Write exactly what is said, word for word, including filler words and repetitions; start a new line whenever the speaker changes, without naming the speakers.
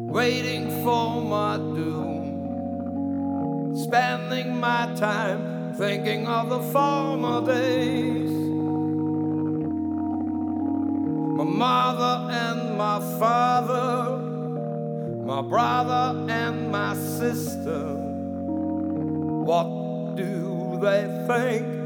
waiting for my doom, spending my time thinking of the former days. My mother and my father, my brother and my sister, what do they think